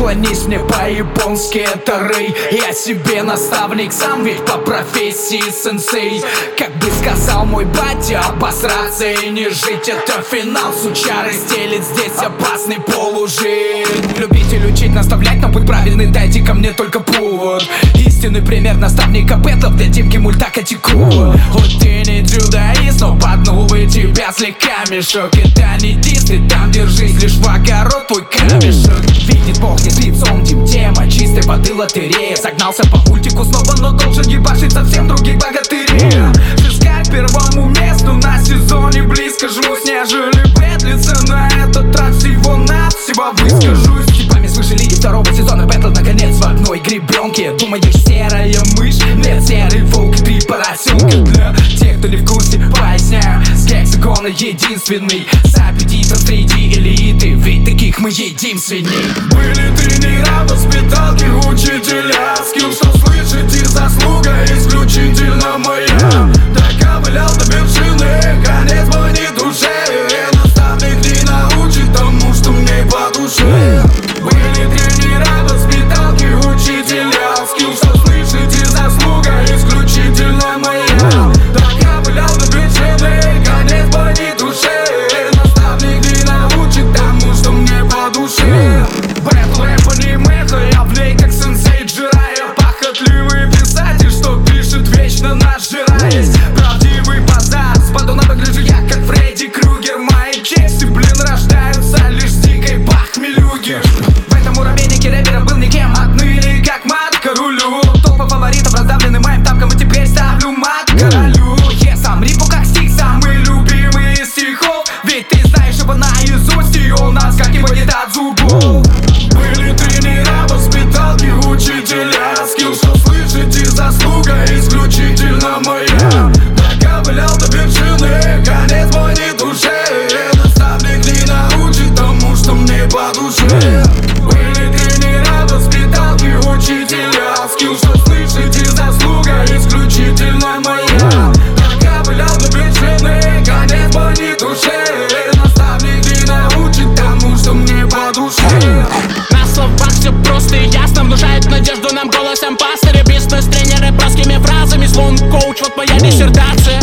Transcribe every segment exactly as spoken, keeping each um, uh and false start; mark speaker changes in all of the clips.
Speaker 1: поклонись мне по-японски, это Рэй. Я себе наставник, сам ведь по профессии сенсей. Как бы сказал мой батя, обосраться и не жить — это финал. Сучары стелит здесь опасный полужить. Любитель учить, наставлять на путь правильный, дайте ко мне только путь. Истинный пример наставника бэтлов для Димки Мультака Тику. Хоть ты не дзюдоист, но поднувы тебя слегка мешок. Это не дис, ты там держись, лишь в огород твой камешек. Видит Бог не с лицом, Дим, тема чистой воды лотерея. Загнался по мультику снова, но должен ебашить совсем других богатырей. Шишка к первому месту на сезоне близко жмусь, нежели бэтлиться на этот раз всего-навсего выскажусь. Типами свыше лиги второго сезона бэтл наконец в одной гребенке. Думаешь, серая мышь? Нет, серый волк, ты поросенка. Для тех, кто не в курсе, поясняю, с гексагона единственный с аппетитом среди элиты, ведь таких мы едим свиней.
Speaker 2: Были тренера, воспиталки, учителя. Скилл, что слышите, заслуга исключительно моя. Доковылял до вершины, конец мой не душе. Наставник не научит тому, что мне по душе. Были тренера, воспиталки, учителя. Скилл, что слышите, заслуга исключительно моя. Доковылял до вершины, конец мой не душе. Наставник не научит тому, что мне по душе. Бэтл, рэп, аниме, я в ней как сенсей Джирайя. Похотливый писатель, что пишет вечно нажираясь. Правдивый базар, с подонок выгляжу я как Фредди Крюгер. Мои чести, блин, рождаются лишь с дикой похмелюги. В этом муравейнике рэпера был никем, отныне как мат королю. Толпа фаворитов раздавлены моим тапком, и теперь ставлю мат королю. Я сам рипу как стих, самый любимый из стихов. Ведь ты знаешь его наизусть, и он наскакивает от зубов. Были тренера, воспиталки, учителя. Скилл, что слышите, заслуга исключительно моя. Доковылял до вершины, конец мой не душе. Наставник не научит тому, что мне по душе. Были тренера, воспиталки, учителя. Скилл, что слышите, заслуга исключительно моя. Доковылял до вершины, конец мой не душе. Наставник не научит тому, что мне по душе.
Speaker 3: На словах все просто и ясно, внушает надежду нам голосом пастыря. Бизнес-тренеры броскими фразами, словно коуч, вот моя диссертация.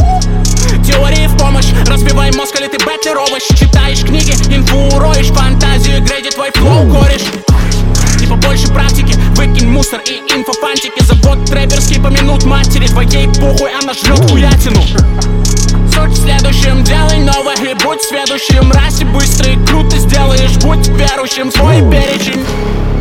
Speaker 3: Теории в помощь, разбивай мозг, или ты бэтлер овощ. Читаешь книги, инфу уроешь, фантазию грейдит твой флоу кореш. И побольше практики, выкинь мусор и инфофантики. Завод трэперский помянут матери твоей, похуй, она жрет хуятину. Суть в следующем, делай новое и будь следующим. Расе быстро и круто сделаешь, будь верующим, свой перечень.